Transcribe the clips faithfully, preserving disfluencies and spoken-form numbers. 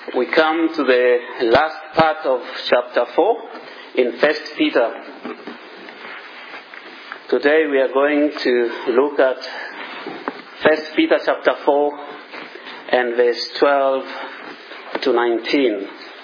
we come to the last part of chapter four in First Peter. Today we are going to look at First Peter chapter four and verse twelve to nineteen.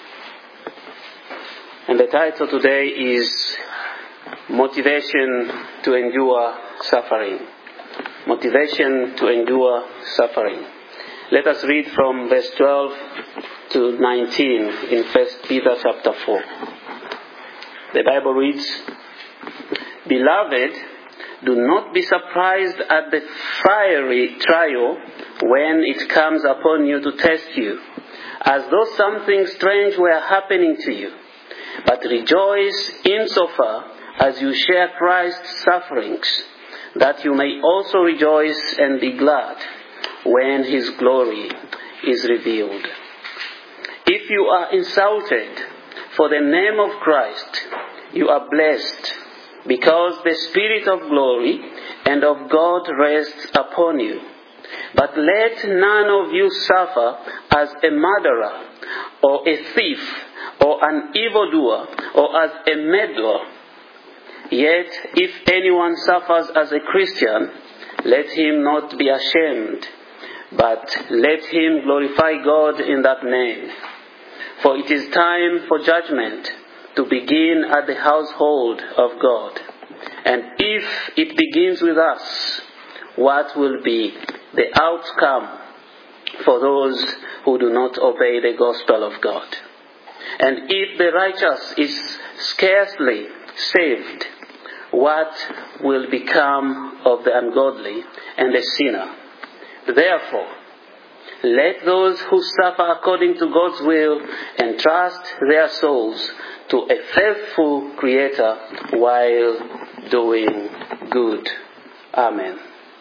And the title today is Motivation to Endure Suffering. Motivation to endure suffering. Let us read from verse twelve to nineteen in First Peter chapter four. The Bible reads, "Beloved, do not be surprised at the fiery trial when it comes upon you to test you, as though something strange were happening to you. But rejoice insofar as you share Christ's sufferings, that you may also rejoice and be glad when his glory is revealed. If you are insulted for the name of Christ, you are blessed, because the Spirit of glory and of God rests upon you. But let none of you suffer as a murderer, or a thief, or an evildoer, or as a meddler. Yet if anyone suffers as a Christian, let him not be ashamed, but let him glorify God in that name. For it is time for judgment to begin at the household of God. And if it begins with us, what will be the outcome for those who do not obey the gospel of God? And if the righteous is scarcely saved, what will become of the ungodly and the sinner? Therefore, let those who suffer according to God's will entrust their souls to a faithful Creator while doing good." Amen.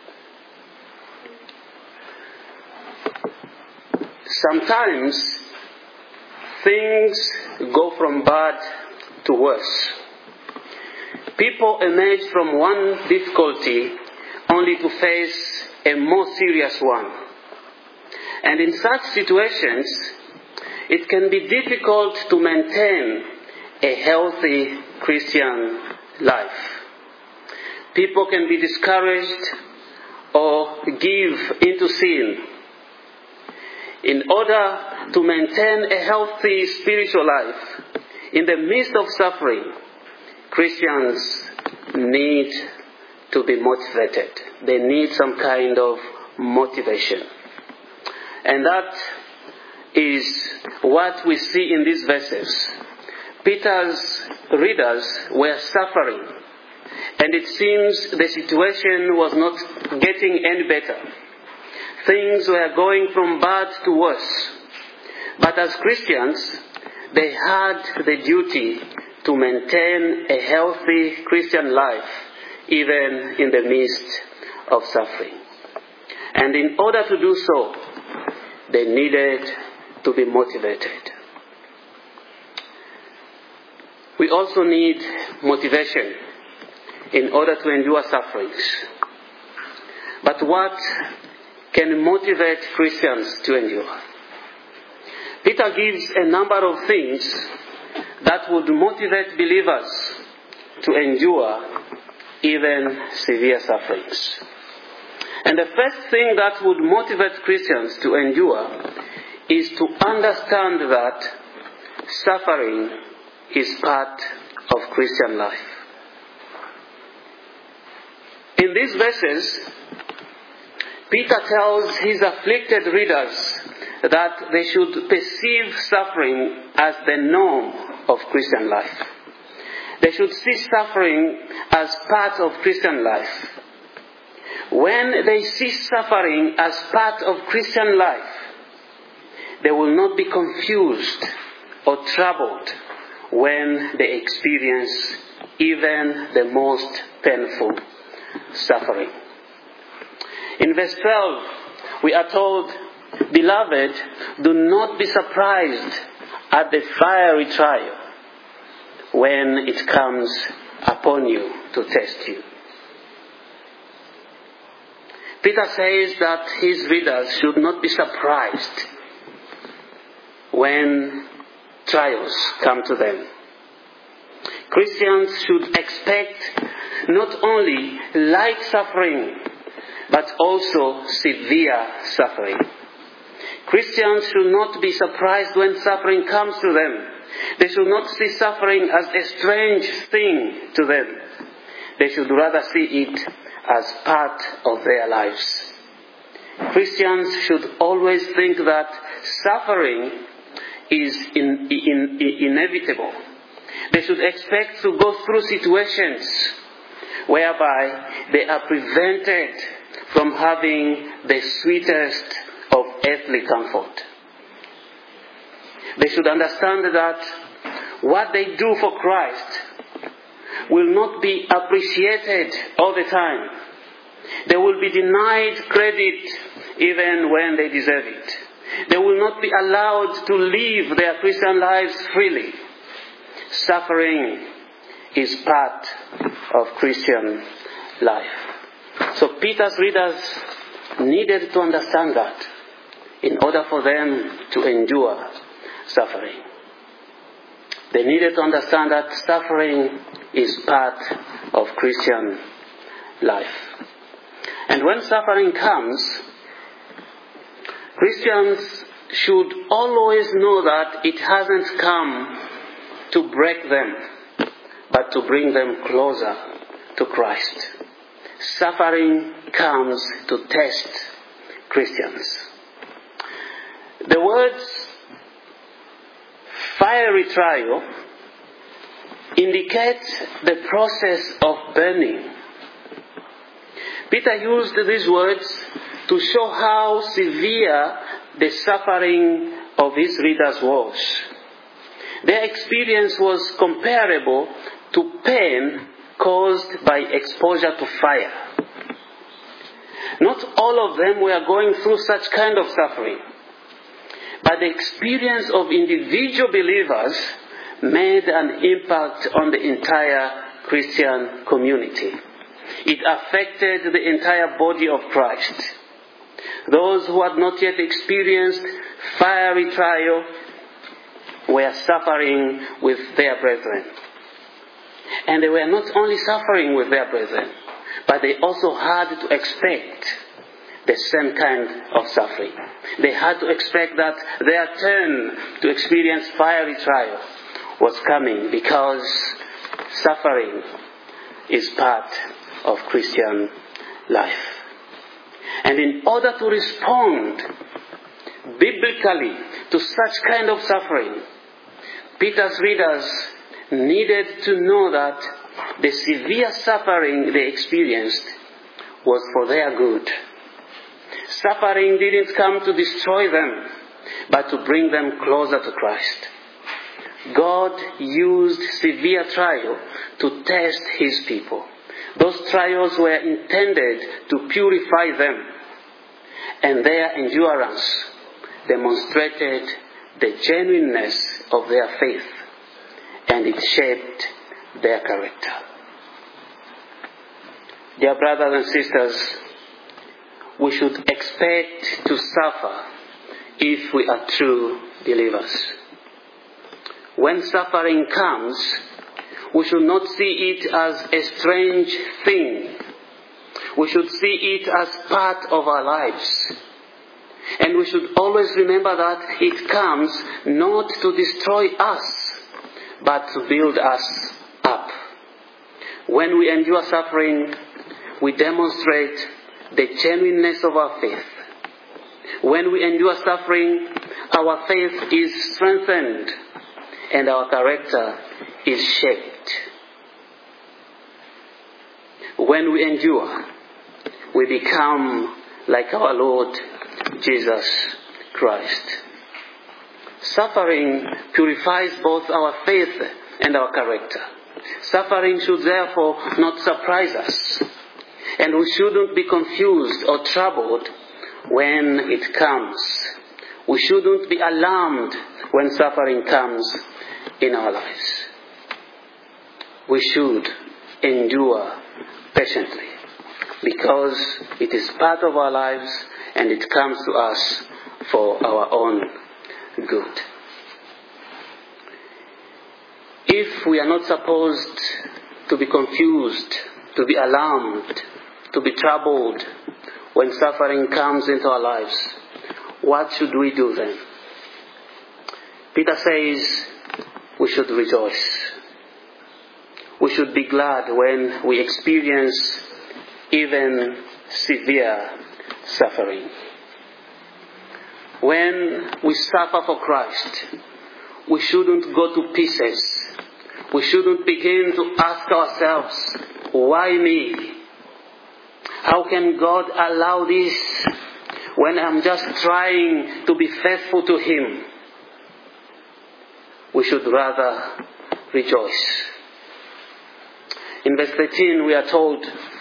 Sometimes things go from bad to worse. People emerge from one difficulty only to face a more serious one. And in such situations, it can be difficult to maintain a healthy Christian life. People can be discouraged or give into sin. In order to maintain a healthy spiritual life in the midst of suffering, Christians need to be motivated. They need some kind of motivation. And that is what we see in these verses. Peter's readers were suffering, and it seems the situation was not getting any better. Things were going from bad to worse. But as Christians, they had the duty to maintain a healthy Christian life even in the midst of suffering. And in order to do so, they needed to be motivated. We also need motivation in order to endure sufferings. But what can motivate Christians to endure? Peter gives a number of things that would motivate believers to endure even severe sufferings. And the first thing that would motivate Christians to endure is to understand that suffering is part of Christian life. In these verses, Peter tells his afflicted readers that they should perceive suffering as the norm of Christian life. They should see suffering as part of Christian life. When they see suffering as part of Christian life, they will not be confused or troubled when they experience even the most painful suffering. In verse twelve, we are told, "Beloved, do not be surprised at the fiery trial when it comes upon you to test you." Peter says that his readers should not be surprised when trials come to them. Christians should expect not only light suffering, but also severe suffering. Christians should not be surprised when suffering comes to them. They should not see suffering as a strange thing to them. They should rather see it as part of their lives. Christians should always think that suffering is in, in, in, inevitable. They should expect to go through situations whereby they are prevented from having the sweetest of earthly comfort. They should understand that what they do for Christ will not be appreciated all the time. They will be denied credit even when they deserve it. They will not be allowed to live their Christian lives freely. Suffering is part of Christian life. So Peter's readers needed to understand that in order for them to endure suffering. They needed to understand that suffering is part of Christian life. And when suffering comes, Christians should always know that it hasn't come to break them, but to bring them closer to Christ. Suffering comes to test Christians. The words fiery trial indicate the process of burning. Peter used these words to show how severe the suffering of his readers was. Their experience was comparable to pain caused by exposure to fire. Not all of them were going through such kind of suffering, but the experience of individual believers made an impact on the entire Christian community. It affected the entire body of Christ. Those who had not yet experienced fiery trial were suffering with their brethren. And they were not only suffering with their brethren, but they also had to expect the same kind of suffering. They had to expect that their turn to experience fiery trial was coming, because suffering is part of Christian life. And in order to respond biblically to such kind of suffering, Peter's readers needed to know that the severe suffering they experienced was for their good. Suffering didn't come to destroy them, but to bring them closer to Christ. God used severe trial to test His people. Those trials were intended to purify them, and their endurance demonstrated the genuineness of their faith, and it shaped their character. Dear brothers and sisters, we should expect to suffer if we are true believers. When suffering comes, we should not see it as a strange thing. We should see it as part of our lives. And we should always remember that it comes not to destroy us, but to build us up. When we endure suffering, we demonstrate the genuineness of our faith. When we endure suffering, our faith is strengthened and our character is shaped. When we endure, we become like our Lord Jesus Christ. Suffering purifies both our faith and our character. Suffering should therefore not surprise us, and we shouldn't be confused or troubled when it comes. We shouldn't be alarmed when suffering comes in our lives. We should endure patiently, because it is part of our lives and it comes to us for our own good. if we are not supposed to be confused, to be alarmed, to be troubled when suffering comes into our lives, what should we do then? Peter says we should rejoice. We should be glad when we experience even severe suffering. When we suffer for Christ, we shouldn't go to pieces. We shouldn't begin to ask ourselves, why me? How can God allow this when I'm just trying to be faithful to Him? We should rather rejoice. In verse thirteen we are told,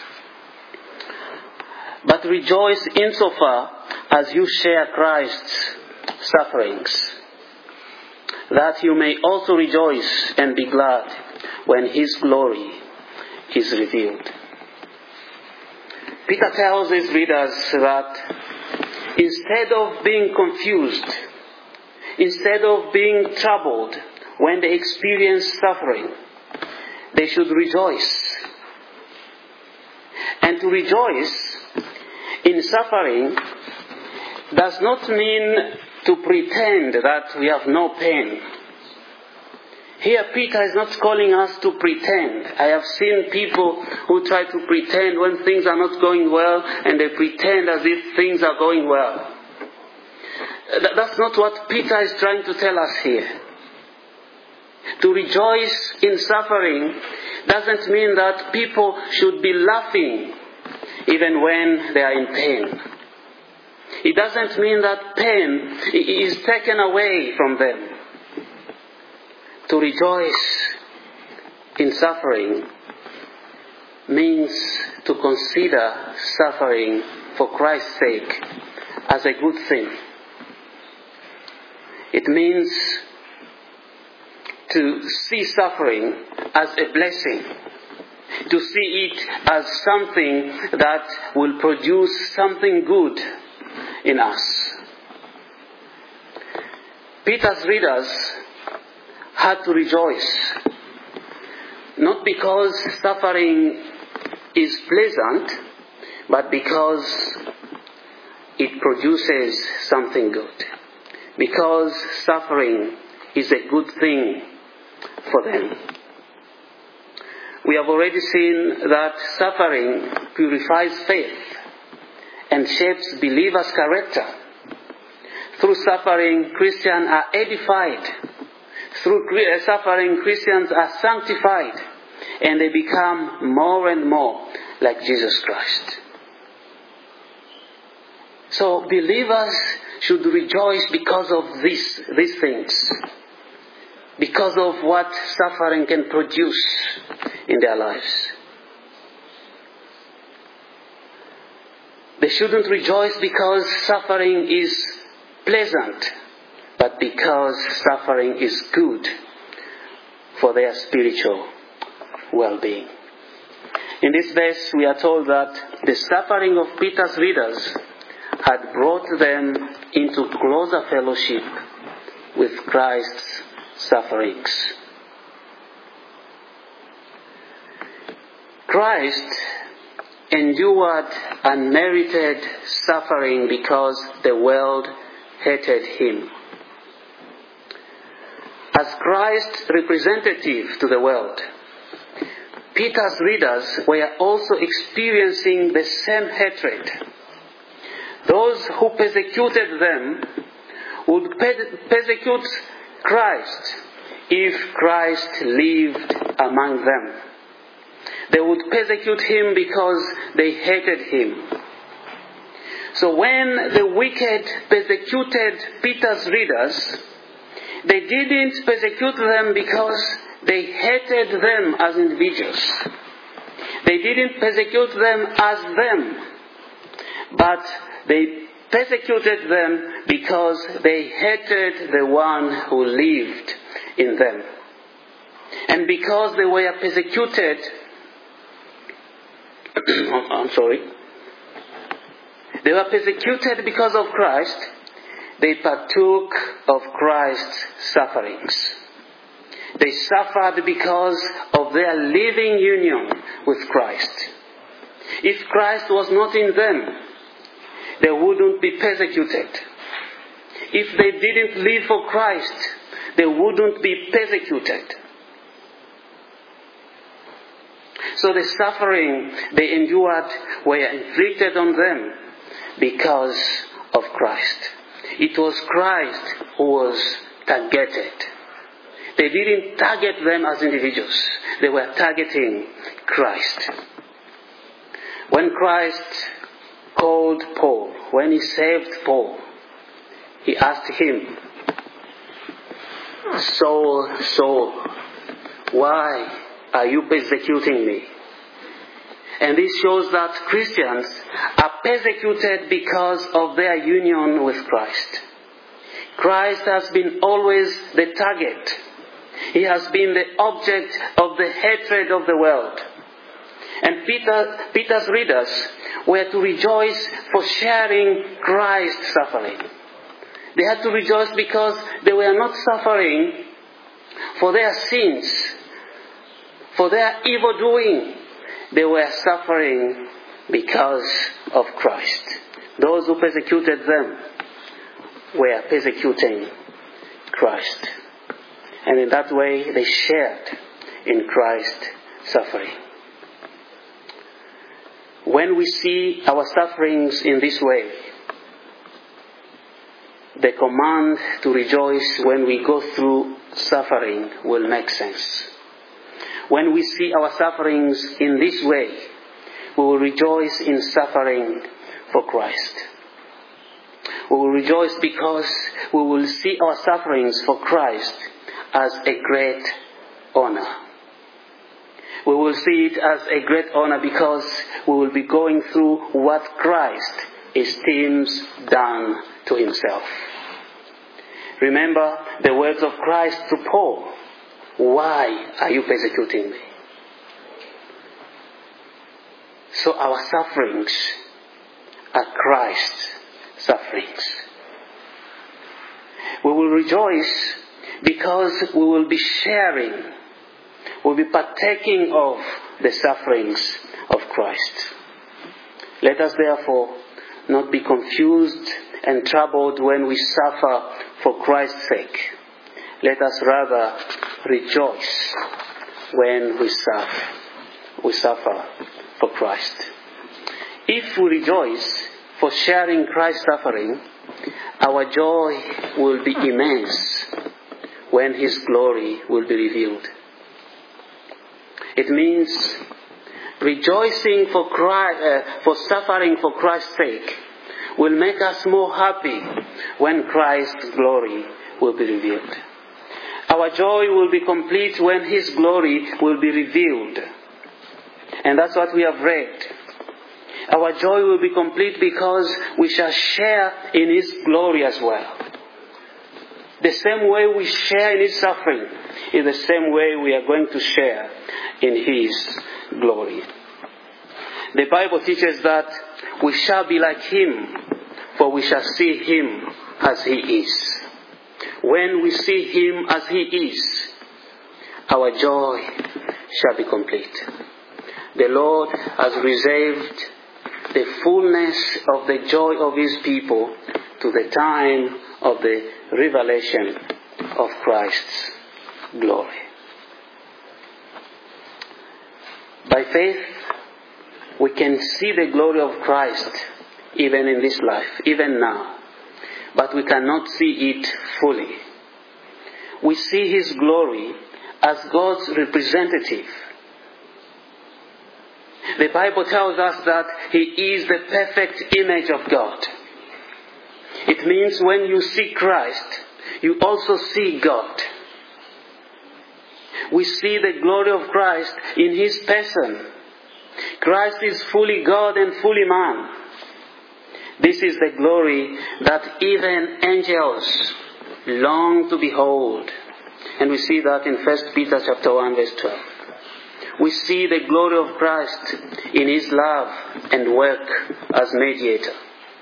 but rejoice insofar as you share Christ's sufferings, that you may also rejoice and be glad when His glory is revealed. Peter tells his readers that instead of being confused, instead of being troubled when they experience suffering, they should rejoice. And to rejoice in suffering does not mean to pretend that we have no pain. Here Peter is not calling us to pretend. I have seen people who try to pretend when things are not going well, and they pretend as if things are going well. That's not what Peter is trying to tell us here. To rejoice in suffering doesn't mean that people should be laughing even when they are in pain. It doesn't mean that pain is taken away from them. To rejoice in suffering means to consider suffering for Christ's sake as a good thing. It means to see suffering as a blessing, to see it as something that will produce something good in us. Peter's readers had to rejoice, not because suffering is pleasant, but because it produces something good. Because suffering is a good thing for them. We have already seen that suffering purifies faith and shapes believers' character. Through suffering, Christians are edified. Through suffering, Christians are sanctified, and they become more and more like Jesus Christ. So believers should rejoice because of this, these things, because of what suffering can produce in their lives. They shouldn't rejoice because suffering is pleasant, but because suffering is good for their spiritual well-being. In this verse, we are told that the suffering of Peter's readers had brought them into closer fellowship with Christ's sufferings. Christ endured unmerited suffering because the world hated Him. As Christ's representative to the world, Peter's readers were also experiencing the same hatred. Those who persecuted them would persecute Christ if Christ lived among them. They would persecute Him because they hated Him. So when the wicked persecuted Peter's readers, they didn't persecute them because they hated them as individuals. They didn't persecute them as them, but they persecuted them because they hated the one who lived in them. And because they were persecuted, I'm sorry, they were persecuted because of Christ, they partook of Christ's sufferings. They suffered because of their living union with Christ. If Christ was not in them, they wouldn't be persecuted. If they didn't live for Christ, they wouldn't be persecuted. So the suffering they endured were inflicted on them because of Christ. It was Christ who was targeted. They didn't target them as individuals. They were targeting Christ. When Christ called Paul, when he saved Paul, he asked him, "Saul, Saul, why are you persecuting me?" And this shows that Christians are persecuted because of their union with Christ. Christ has been always the target. He has been the object of the hatred of the world. And Peter, Peter's readers were to rejoice for sharing Christ's suffering. They had to rejoice because they were not suffering for their sins, for their evil doing. They were suffering because of Christ. Those who persecuted them were persecuting Christ. And in that way, they shared in Christ's suffering. When we see our sufferings in this way, the command to rejoice when we go through suffering will make sense. When we see our sufferings in this way, we will rejoice in suffering for Christ. We will rejoice because we will see our sufferings for Christ as a great honor. We will see it as a great honor because we will be going through what Christ esteems done to himself. Remember the words of Christ to Paul, "Why are you persecuting me?" So our sufferings are Christ's sufferings. We will rejoice because we will be sharing, we'll be partaking of the sufferings of Christ. Let us therefore not be confused and troubled when we suffer for Christ's sake. Let us rather rejoice when we suffer, we suffer for Christ. If we rejoice for sharing Christ's suffering, our joy will be immense when his glory will be revealed. It means rejoicing for Christ, uh, for suffering for Christ's sake will make us more happy when Christ's glory will be revealed. Our joy will be complete when his glory will be revealed. And that's what we have read. Our joy will be complete because we shall share in his glory as well. The same way we share in his suffering is the same way we are going to share in his glory. The Bible teaches that we shall be like him, for we shall see him as he is. When we see him as he is, our joy shall be complete. The Lord has reserved the fullness of the joy of his people to the time of the revelation of Christ's glory. By faith, we can see the glory of Christ even in this life, even now. But we cannot see it fully. We see his glory as God's representative. The Bible tells us that he is the perfect image of God. It means when you see Christ, you also see God. We see the glory of Christ in his person. Christ is fully God and fully man. This is the glory that even angels long to behold. And we see that in First Peter chapter one verse twelve. We see the glory of Christ in his love and work as mediator.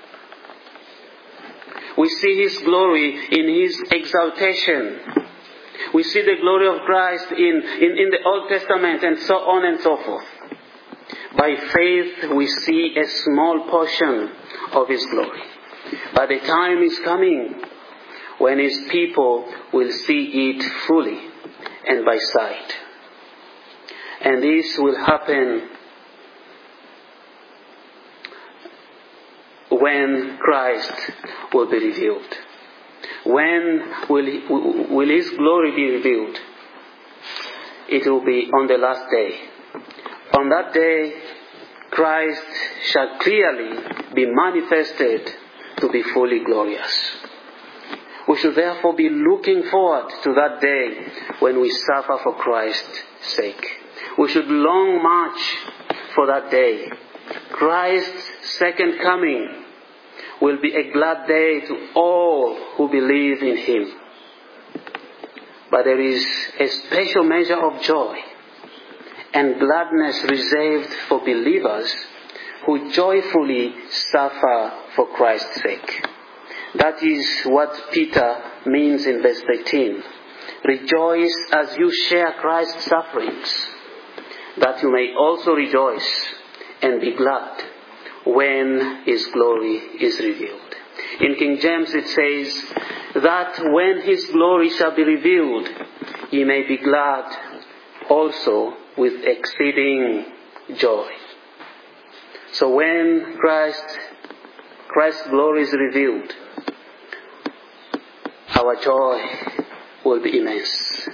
We see his glory in his exaltation We see the glory of Christ in, in, in the Old Testament and so on and so forth. By faith we see a small portion of His glory. But the time is coming when His people will see it fully and by sight. And this will happen when Christ will be revealed. When will, he, will His glory be revealed? It will be on the last day. On that day, Christ shall clearly be manifested to be fully glorious. We should therefore be looking forward to that day when we suffer for Christ's sake. We should long march for that day. Christ's second coming will be a glad day to all who believe in Him. But there is a special measure of joy and gladness reserved for believers who joyfully suffer for Christ's sake. That is what Peter means in verse thirteen. Rejoice as you share Christ's sufferings, that you may also rejoice and be glad when His glory is revealed. In King James it says that when His glory shall be revealed, ye may be glad also with exceeding joy. So when Christ, Christ's glory is revealed, our joy will be immense.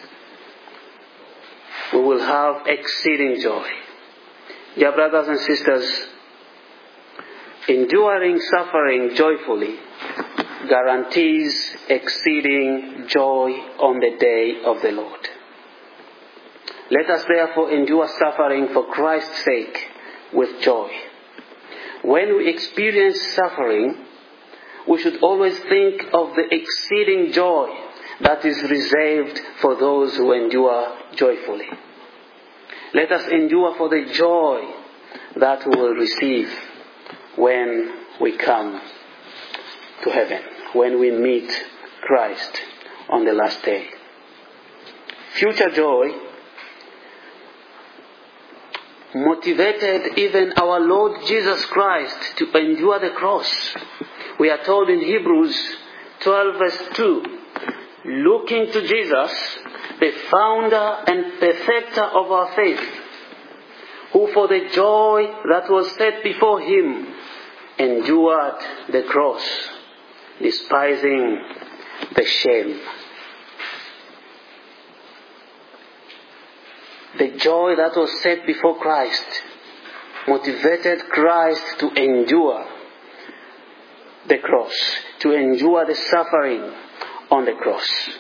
We will have exceeding joy. Dear brothers and sisters, enduring suffering joyfully guarantees exceeding joy on the day of the Lord. Let us therefore endure suffering for Christ's sake with joy. When we experience suffering, we should always think of the exceeding joy that is reserved for those who endure joyfully. Let us endure for the joy that we will receive when we come to heaven, when we meet Christ on the last day. Future joy motivated even our Lord Jesus Christ to endure the cross. We are told in Hebrews twelve verse two, looking to Jesus, the founder and perfecter of our faith, who for the joy that was set before Him endured the cross, despising the shame. The joy that was set before Christ motivated Christ to endure the cross, to endure the suffering on the cross.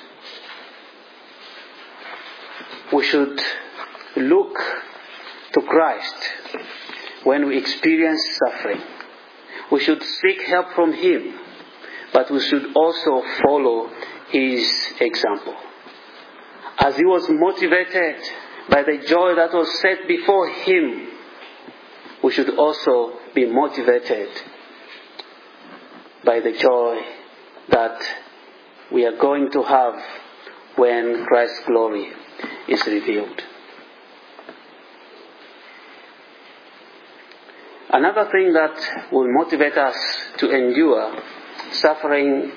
We should look to Christ when we experience suffering. We should seek help from Him, but we should also follow His example. As He was motivated by the joy that was set before Him, we should also be motivated by the joy that we are going to have when Christ's glory is revealed. Another thing that will motivate us to endure suffering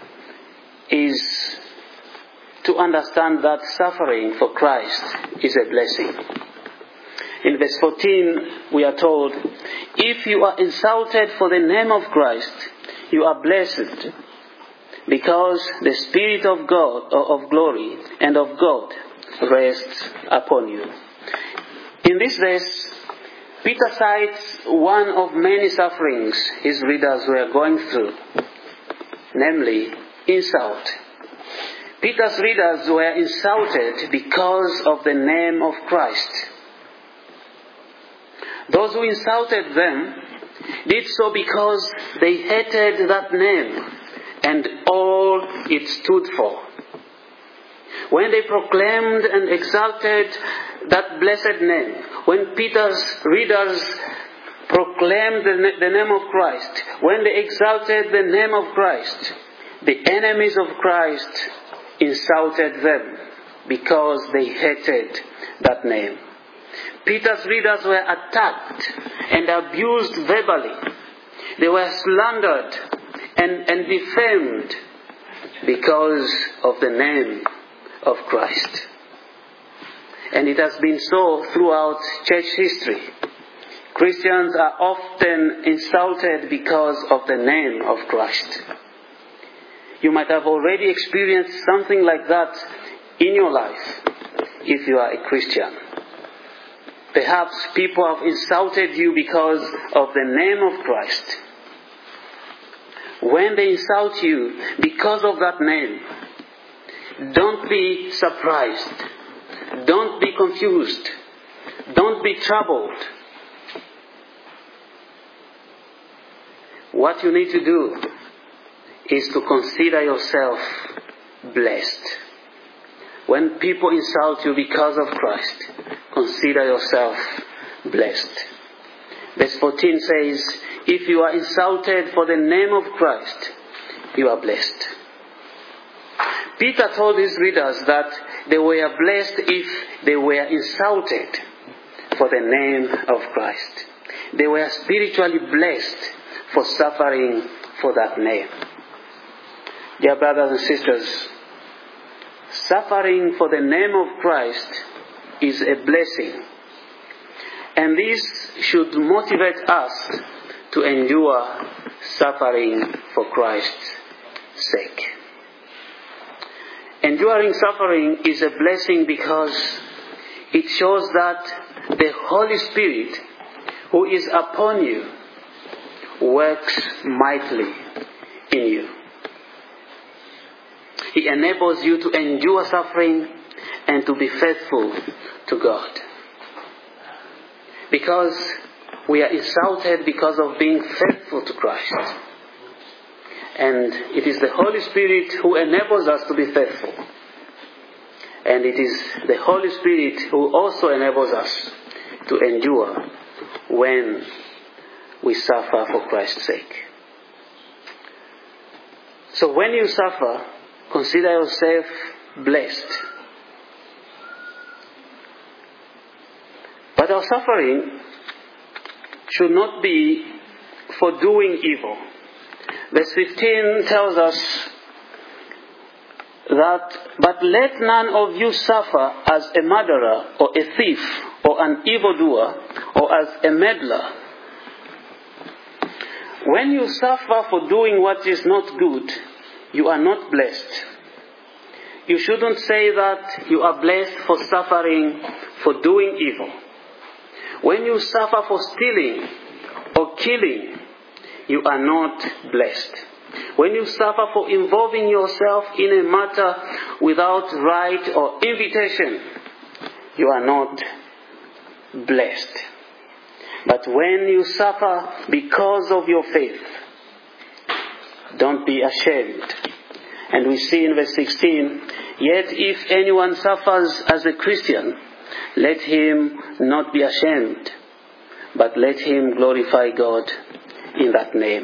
is to understand that suffering for Christ is a blessing. In verse fourteen, we are told, if you are insulted for the name of Christ, you are blessed, because the Spirit of God, of glory and of God rests upon you. In this verse, Peter cites one of many sufferings his readers were going through, namely insult. Peter's readers were insulted because of the name of Christ. Those who insulted them did so because they hated that name and all it stood for. When they proclaimed and exalted that blessed name, when Peter's readers proclaimed the, the name of Christ, when they exalted the name of Christ, the enemies of Christ insulted them because they hated that name. Peter's readers were attacked and abused verbally. They were slandered and, and defamed because of the name of Christ. And it has been so throughout church history. Christians are often insulted because of the name of Christ. You might have already experienced something like that in your life if you are a Christian. Perhaps people have insulted you because of the name of Christ. When they insult you because of that name, don't be surprised. Don't be confused. Don't be troubled. What you need to do is to consider yourself blessed. When people insult you because of Christ, consider yourself blessed. Verse fourteen says, if you are insulted for the name of Christ, you are blessed. Peter told his readers that they were blessed if they were insulted for the name of Christ. They were spiritually blessed for suffering for that name. Dear brothers and sisters, suffering for the name of Christ is a blessing. And this should motivate us to endure suffering for Christ's sake. Enduring suffering is a blessing because it shows that the Holy Spirit who is upon you works mightily in you. He enables you to endure suffering and to be faithful to God. Because we are insulted because of being faithful to Christ. And it is the Holy Spirit who enables us to be faithful. And it is the Holy Spirit who also enables us to endure when we suffer for Christ's sake. So when you suffer, consider yourself blessed. But our suffering should not be for doing evil. Verse fifteen tells us that, but let none of you suffer as a murderer or a thief or an evildoer or as a meddler. When you suffer for doing what is not good, you are not blessed. You shouldn't say that you are blessed for suffering for doing evil. When you suffer for stealing or killing, you are not blessed. When you suffer for involving yourself in a matter without right or invitation, you are not blessed. But when you suffer because of your faith, don't be ashamed. And we see in verse sixteen, yet if anyone suffers as a Christian, let him not be ashamed, but let him glorify God in that name.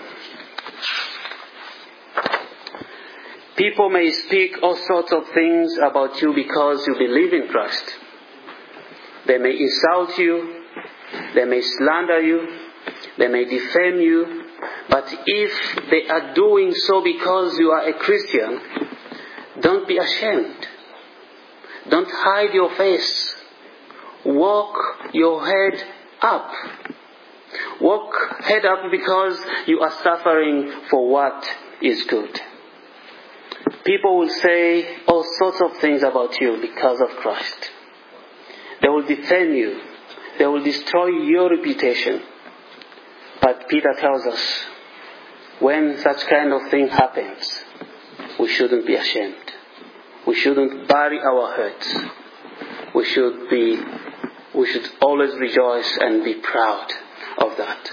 People may speak all sorts of things about you because you believe in Christ. They may insult you, they may slander you, they may defame you, but if they are doing so because you are a Christian, don't be ashamed. Don't hide your face. Walk your head up. Walk head up because you are suffering for what is good. People will say all sorts of things about you because of Christ. They will defame you. They will destroy your reputation. But Peter tells us, when such kind of thing happens, we shouldn't be ashamed. We shouldn't bury our hurts. We should be, we should always rejoice and be proud of that.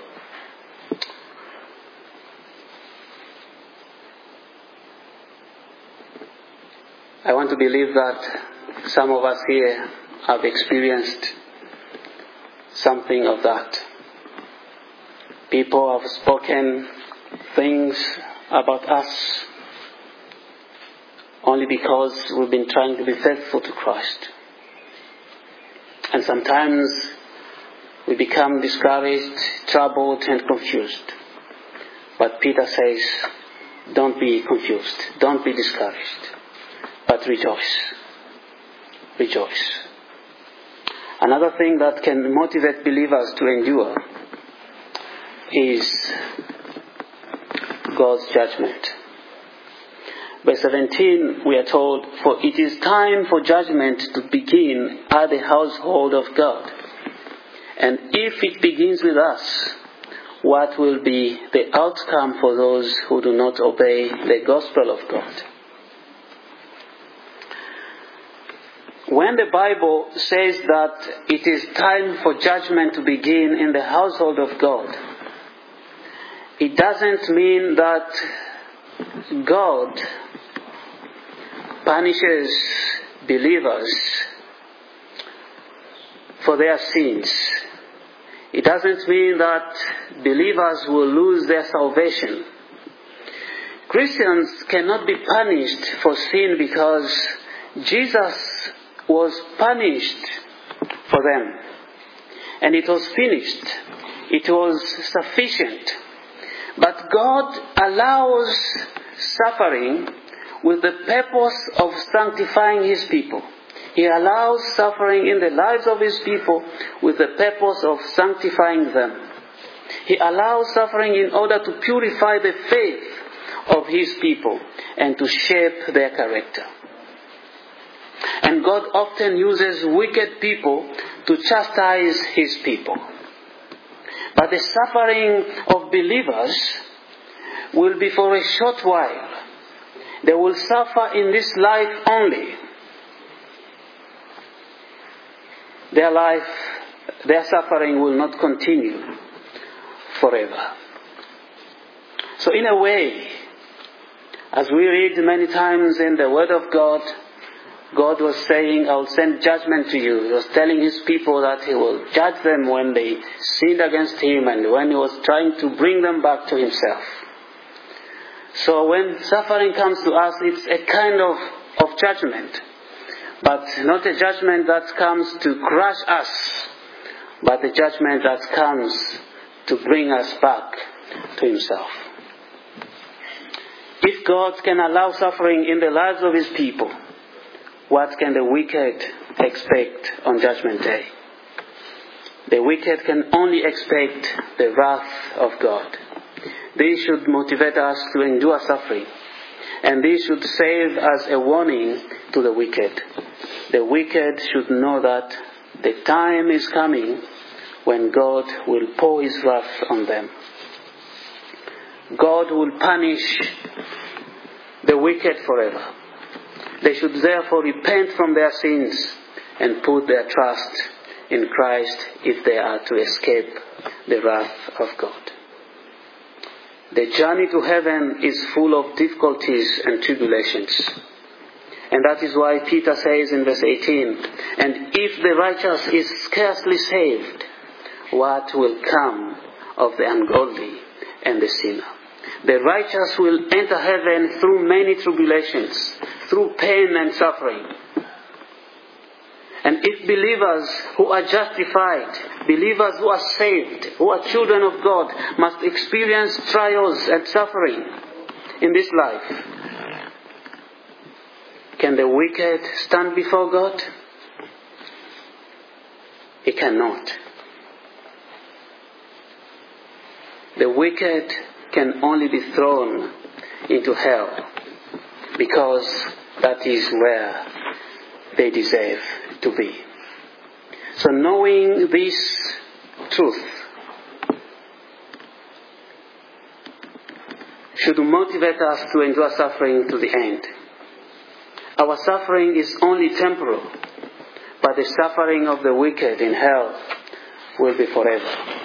I want to believe that some of us here have experienced something of that. People have spoken things about us only because we've been trying to be faithful to Christ. And sometimes we become discouraged, troubled, and confused. But Peter says, don't be confused, don't be discouraged, but rejoice. Rejoice. Another thing that can motivate believers to endure is God's judgment. Verse seventeen, we are told, for it is time for judgment to begin at the household of God. And if it begins with us, what will be the outcome for those who do not obey the gospel of God? When the Bible says that it is time for judgment to begin in the household of God, it doesn't mean that God punishes believers for their sins. It doesn't mean that believers will lose their salvation. Christians cannot be punished for sin because Jesus was punished for them. And it was finished. It was sufficient. But God allows suffering with the purpose of sanctifying His people. He allows suffering in the lives of His people with the purpose of sanctifying them. He allows suffering in order to purify the faith of His people and to shape their character. And God often uses wicked people to chastise His people. But the suffering of believers will be for a short while. They will suffer in this life only. Their life, their suffering will not continue forever. So in a way, as we read many times in the Word of God, God was saying, I will send judgment to you. He was telling His people that He will judge them when they sinned against Him and when He was trying to bring them back to Himself. So when suffering comes to us, it's a kind of, of judgment. But not a judgment that comes to crush us, but a judgment that comes to bring us back to Himself. If God can allow suffering in the lives of His people, what can the wicked expect on Judgment Day? The wicked can only expect the wrath of God. This should motivate us to endure suffering. And this should serve as a warning to the wicked. The wicked should know that the time is coming when God will pour His wrath on them. God will punish the wicked forever. They should therefore repent from their sins and put their trust in Christ if they are to escape the wrath of God. The journey to heaven is full of difficulties and tribulations. And that is why Peter says in verse eighteen, and if the righteous is scarcely saved, what will come of the ungodly and the sinner? The righteous will enter heaven through many tribulations, through pain and suffering. And if believers who are justified, believers who are saved, who are children of God, must experience trials and suffering in this life, can the wicked stand before God? He cannot. The wicked can only be thrown into hell because that is where they deserve to be. So knowing this truth should motivate us to endure suffering to the end. Our suffering is only temporal, but the suffering of the wicked in hell will be forever.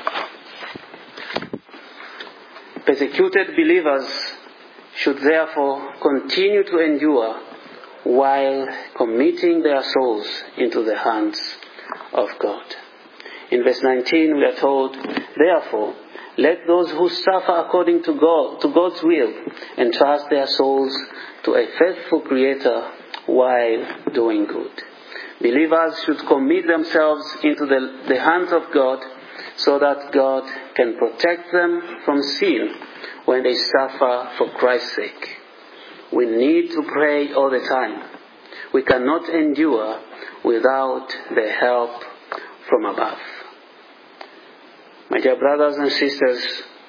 Persecuted believers should therefore continue to endure while committing their souls into the hands of God. In verse nineteen we are told, therefore, Let those who suffer according to God, to God's will, entrust their souls to a faithful Creator while doing good. Believers should commit themselves into the, the hands of God so that God can protect them from sin when they suffer for Christ's sake. We need to pray all the time. We cannot endure without the help from above. My dear brothers and sisters,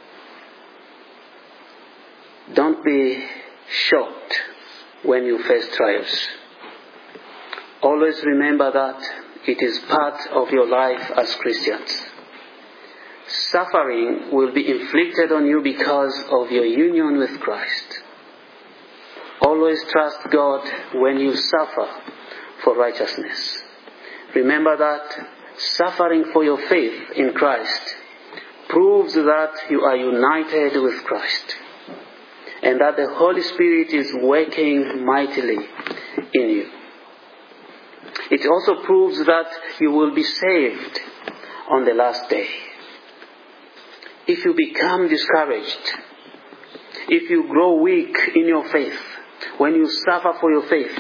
don't be shocked when you face trials. Always remember that it is part of your life as Christians. Suffering will be inflicted on you because of your union with Christ. Always trust God when you suffer for righteousness. Remember that suffering for your faith in Christ proves that you are united with Christ and that the Holy Spirit is working mightily in you. It also proves that you will be saved on the last day. If you become discouraged, if you grow weak in your faith, when you suffer for your faith,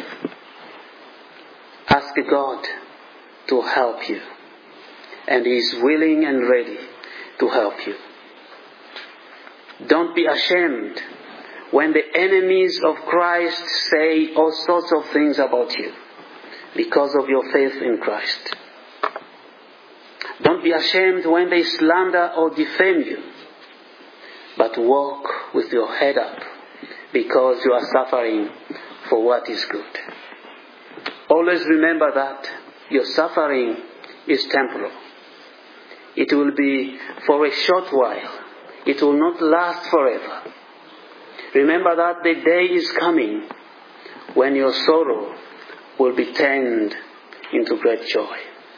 ask God to help you. And He is willing and ready to help you. Don't be ashamed when the enemies of Christ say all sorts of things about you because of your faith in Christ. Don't be ashamed when they slander or defame you, but walk with your head up because you are suffering for what is good. Always remember that your suffering is temporal. It will be for a short while. It will not last forever. Remember that the day is coming when your sorrow will be turned into great joy.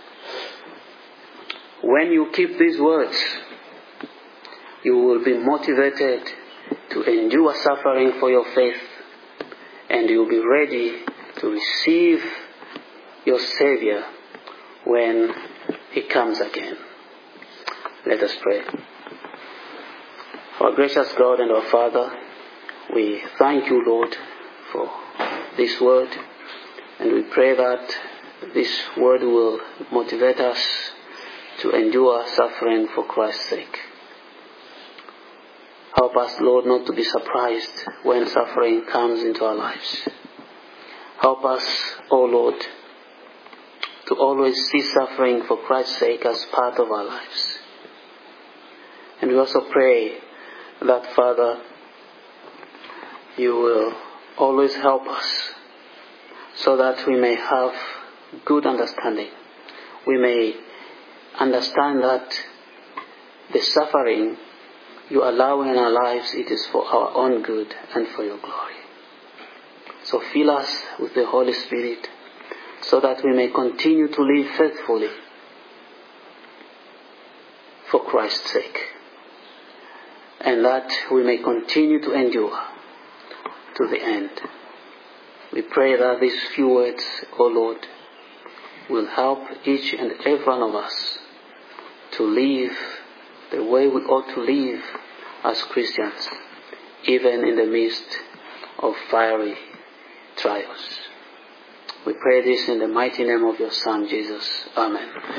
When you keep these words, you will be motivated to endure suffering for your faith, and you will be ready to receive your Savior when He comes again. Let us pray. Our gracious God and our Father, we thank you, Lord, for this word, and we pray that this word will motivate us to endure suffering for Christ's sake. Help us, Lord, not to be surprised when suffering comes into our lives. Help us, O Lord, to always see suffering for Christ's sake as part of our lives. And we also pray that, Father, you will always help us so that we may have good understanding. We may understand that the suffering you allow in our lives, it is for our own good and for your glory. So fill us with the Holy Spirit so that we may continue to live faithfully for Christ's sake, and that we may continue to endure to the end. We pray that these few words, O Lord, will help each and every one of us to live the way we ought to live as Christians, even in the midst of fiery trials. We pray this in the mighty name of your Son, Jesus. Amen.